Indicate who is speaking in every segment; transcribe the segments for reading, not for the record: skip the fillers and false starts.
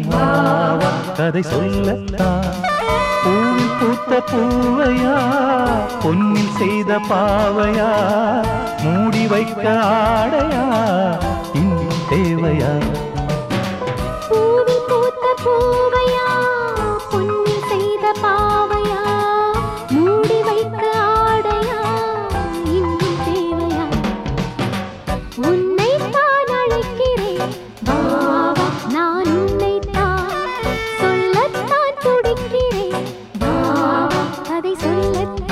Speaker 1: வா வா கதை சொல்லத்தான். பூவில் பூத்த பூவையா பொன்னில் செய்த பாவையா மூடி வைக்க ஆடையா இன்னும் தேவையா?
Speaker 2: பூவில் பூத்த பூவையா பொன்னில் செய்த பாவையா மூடி வைக்க ஆடையா இன்னும் தேவையா? உன்னை தான் அழைக்கிறேன் வா வா நான் உன்னை தான் சொல்லத்தான் துடிக்கிறேன் வா வா அதை சொல்லத்தான்.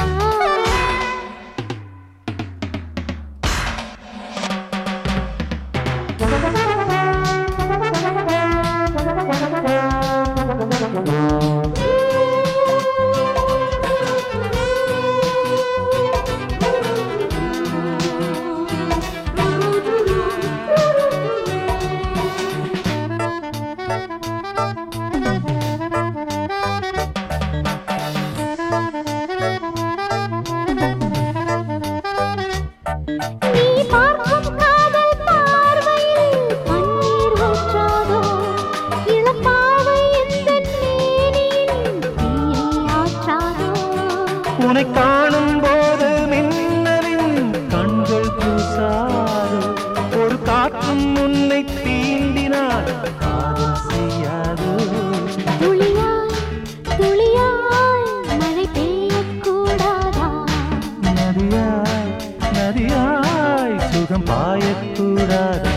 Speaker 2: நீ பார்க்கும் காதல் பார்வையில் கண்ணீர் ஊற்றாதோ? இளப்பாவை எந்தன் மேனியில் தீயை ஆற்றாதோ?
Speaker 1: உன்னை காணும் போது மின்னலின் கண்கள் கூசாதோ? ஒரு காற்றும் உன்னை தீண்டினால் காதல் செய்யாதோ?
Speaker 2: துளியாய் துளியாய் மழை பெய்யக்கூடாதா?
Speaker 1: நதியாய் நதியாய் சுகம் பாயக்கூடாது.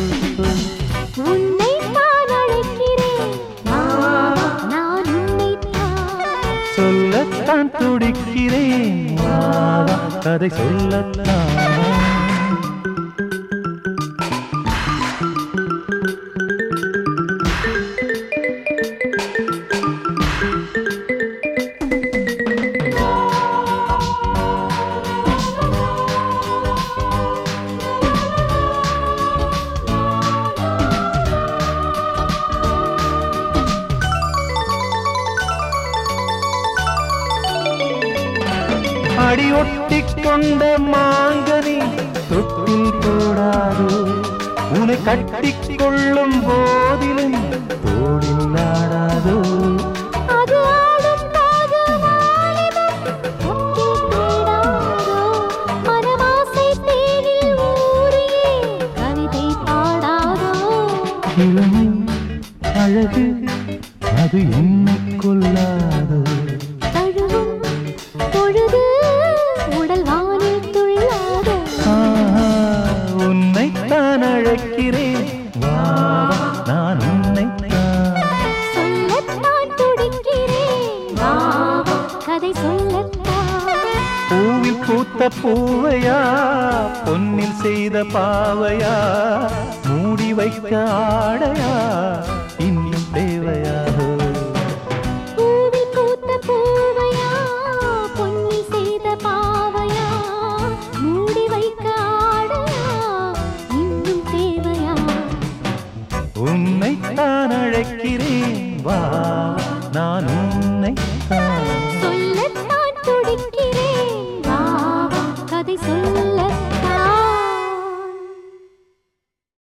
Speaker 2: உன்னை தான் அழைக்கிறேன் வா வா நான் உன்னை தான்
Speaker 1: சொல்லத்தான் துடிக்கிறேன் வா வா கதை சொல்லத்தான். அடியொட்டிக் கொண்ட மாங்கனி தொட்டில் போடாதோ? உன்னை கட்டிக் கொள்ளும் போதிலும் தோளில் ஆடாதோ?
Speaker 2: அது ஆடும் போது வாலிபம் தொட்டில் தேடாதோ? மனமாசை தேனில் ஊறியே கவிதை பாடாதோ?
Speaker 1: இளமை அழகு அது என்னை கொல்லாதோ?
Speaker 2: தழுவும் பொழுது உடல் வானில் துள்ளாதோ?
Speaker 1: உன்னைத்தான் அழைக்கிறேன் வா வா நான் உன்னைத்தான்
Speaker 2: சொல்லத்தான் துடிக்கிறேன் வா வா கதை சொல்லத்தான்.
Speaker 1: பூவில் பூத்த பூவையா பொன்னில் செய்த பாவையா மூடி வைக்க ஆடையா இன்னும் தேவையா?
Speaker 2: பூவில் பூத்த பூவையா பொன்னில் செய்த பாவையா மூடி வைக்க ஆடையா இன்னும் தேவையா?
Speaker 1: உன்னைத்தான் அழைக்கிறேன் வா நான் உன்னைத்தான்